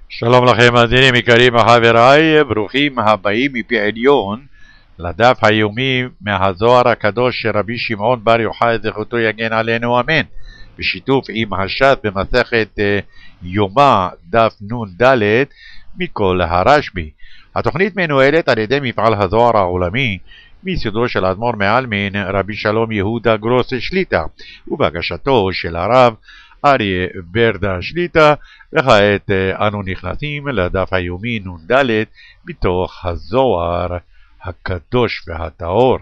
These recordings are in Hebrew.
שלום לכם מאזינים יקרים וחבריי, ברוכים הבאים מפי עליון לדף היומי מהזוהר הקדוש של רבי שמעון בר יוחאי זכותו יגן עלינו אמן, בשיתוף עם הש"ס במסכת יומא דף נ"ד מכל הרשב"י. התוכנית מנוהלת על ידי מפעל הזוהר העולמי מיסודו של האדמו"ר מעלמין רבי שלום יהודה גרוס שליט"א ובהגשתו של הרב אריה ברדה שליט"א. וכעת אנו נכנסים לדף היומי נ"ד מתוך הזוהר הקדוש והטהור.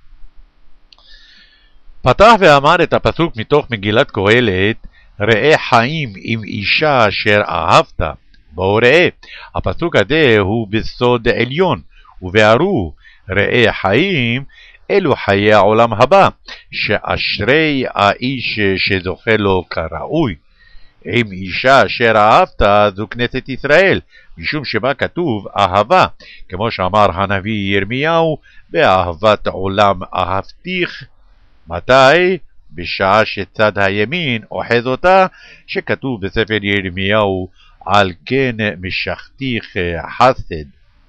פתח ואמר את הפסוק מתוך מגילת קהלת, ראה חיים עם אישה אשר אהבת. בואו ראה, הפסוק הזה הוא בסוד עליון, ובארו ראה חיים אלו חיי העולם הבא, שאשרי האיש שזוכה לו כראוי. עם אישה אשר אהבת זו כנסת ישראל, משום שבה כתוב אהבה, כמו שאמר הנביא ירמיהו, באהבת עולם אהבתיך. מתי? בשעה שצד הימין אוחז אותה, שכתוב בספר ירמיהו, על כן משכתיך חסד.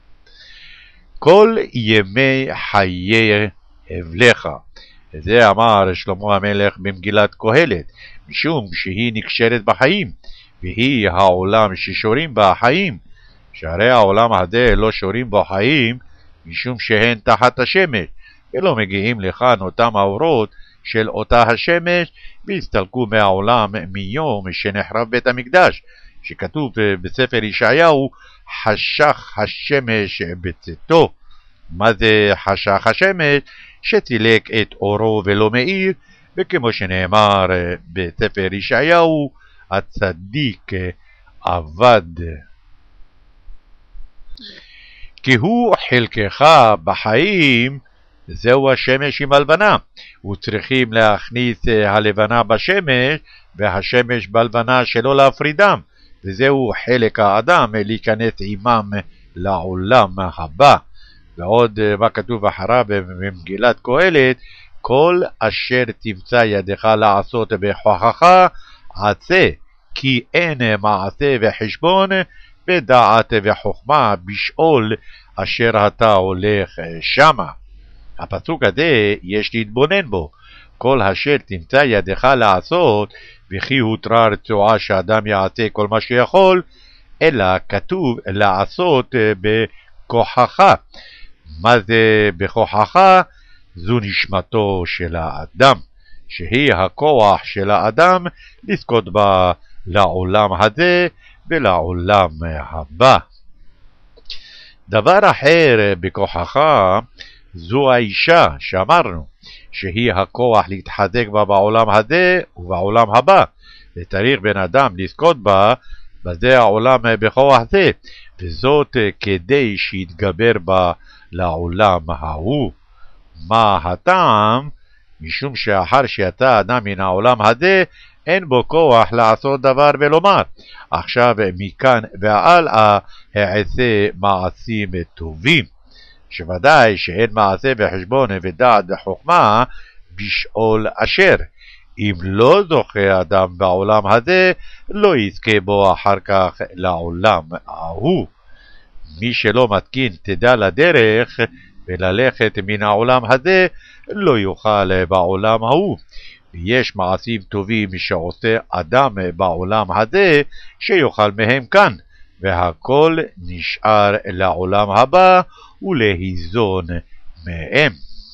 כל ימי חיי הבלך, זה אמר שלמה המלך במגילת קהלת, משום שהיא נקשרת בחיים, והיא העולם ששורים בה החיים, שהרי העולם הזה לא שורים בו חיים, משום שהן תחת השמש, ולא מגיעים לכאן אותם האורות של אותה השמש, והסתלקו מהעולם מיום שנחרב בית המקדש, שכתוב בספר ישעיהו, חשך השמש בצאתו. מה זה חשך השמש? שצילק את אורו ולא מאיר, וכמו שנאמר בספר ישעיהו, הצדיק אבד. כי הוא חלקך בחיים, זהו השמש עם הלבנה, וצריכים להכניס הלבנה בשמש, והשמש בלבנה שלא להפרידם, וזהו חלק האדם להיכנס עמם לעולם הבא. ועוד מה כתוב אחריו במגילת קהלת, כל אשר תמצא ידך לעשות בכוחך עשה, כי אין מעשה וחשבון בדעת וחוכמה בשאול אשר אתה הולך שמה. הפסוק הזה יש להתבונן בו, כל אשר תמצא ידך לעשות, וכי הותרה רצועה שאדם יעשה כל מה שיכול, אלא כתוב לעשות בכוחך. מה זה בכוחך? זו נשמתו של האדם, שהיא הכוח של האדם לזכות בה לעולם הזה ולעולם הבא. דבר אחר בכוחך זו האישה שאמרנו, שהיא הכוח להתחזק בה בעולם הזה ובעולם הבא, וצריך בן אדם לזכות בה בזה העולם בכוח זה, וזאת כדי שיתגבר בה לעולם ההוא. מה הטעם? משום שאחר שיצא האדם מן העולם הזה, אין בו כוח לעשות דבר ולומר, עכשיו מכאן והלאה העשה מעשים טובים, שוודאי שאין מעשה בחשבון ודעת וחוכמה בשאול אשר, אם לא זוכה אדם בעולם הזה, לא יזכה בו אחר כך לעולם ההוא. מי שלא מתקין תדע לדרך וללכת מן העולם הזה, לא יוכל בעולם ההוא. ויש מעשים טובים שעושה אדם בעולם הזה, שיוכל מהם כאן, והכל נשאר לעולם הבא ולהיזון מהם.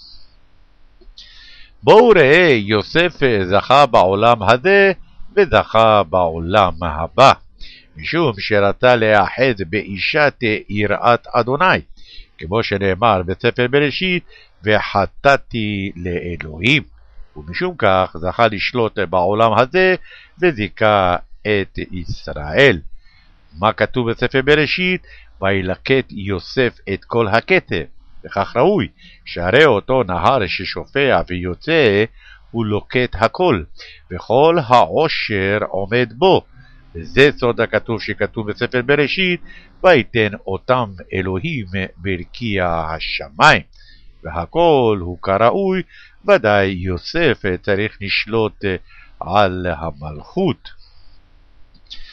בואו ראה, יוסף זכה בעולם הזה וזכה בעולם הבא, משום שרצה להאחז באישת יראת אדוני, כמו שנאמר בספר בראשית, וחטאתי לאלוהים, ומשום כך זכה לשלוט בעולם הזה וזיכה את ישראל. מה כתוב בספר בראשית? וילקט יוסף את כל הכתר, וכך ראוי, שהרי אותו נהר ששופע ויוצא, הוא לוקט הכל, וכל העושר עומד בו. וזה סוד הכתוב שכתוב בספר בראשית, ויתן אותם אלוהים ברקיע השמיים. והכל הוא כראוי, ודאי יוסף צריך לשלוט על המלכות.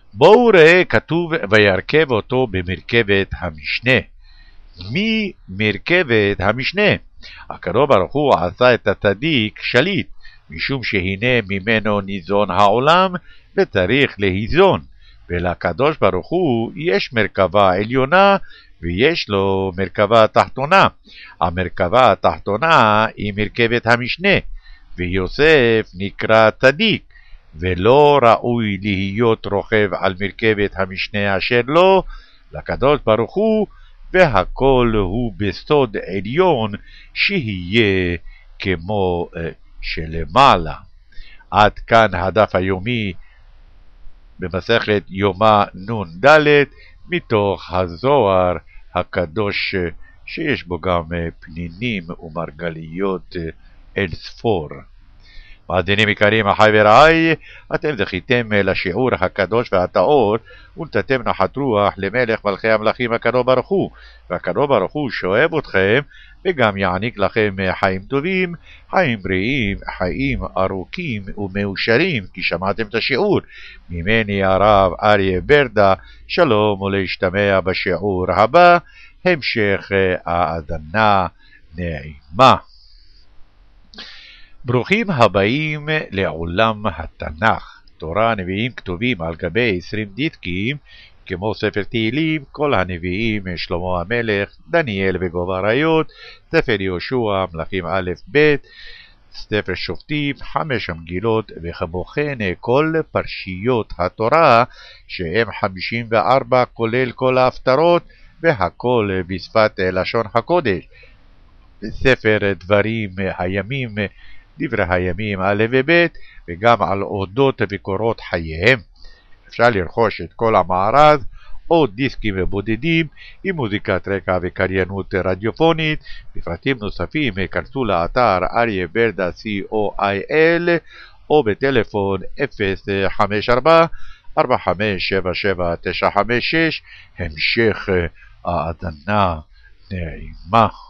בואו ראה כתוב וירכב אותו במרכבת המשנה. מי מרכבת המשנה? הקדוש ברוך הוא עשה את הצדיק שליט, משום שהנה ממנו ניזון העולם וצריך להיזון, ולקדוש ברוך הוא יש מרכבה עליונה ויש לו מרכבה תחתונה. המרכבה התחתונה היא מרכבת המשנה, ויוסף נקרא צדיק, ולא ראוי להיות רוכב על מרכבת המשנה אשר לו, לקדוש ברוך הוא, והכל הוא בסוד עליון שיהיה כמו שלמעלה. עד כאן הדף היומי במסכת יומא נ"ד מתוך הזוהר הקדוש, שיש בו גם פנינים ומרגליות אין ספור. מאזינים יקרים, אחי ורעי, אתם זכיתם לשיעור הקדוש והטהור, ונתתם נחת רוח למלך מלכי המלכים הקדוש ברוך הוא, והקדוש ברוך הוא שאוהב אתכם, וגם יעניק לכם חיים טובים, חיים בריאים, חיים ארוכים ומאושרים, כי שמעתם את השיעור. ממני הרב אריה ברדה, שלום ולהשתמע בשיעור הבא, המשך האזנה נעימה. ברוכים הבאים לעולם התנ"ך. תורה הנביאים כתובים על גבי 20 דיסקים, כמו ספר תהילים, כל הנביאים, שלמה המלך, דניאל וגוב האריות, ספר יהושע, מלכים א' ב', ספר שופטים, 5 המגילות, וכמו כן כל פרשיות התורה, שהם 54 כולל כל ההפטרות, והכל בשפת לשון הקודש. ספר דברים הימים, דברי הימים א' וב', וגם על אודות וקורות חייהם. אפשר לרכוש את כל המארז או דיסקים בודדים עם מוזיקת רקע וקריינות רדיופונית. בפרטים נוספים כנסו לאתר אריה ברדה co.il או בטלפון 054-4577-956. המשך האזנה נעימה.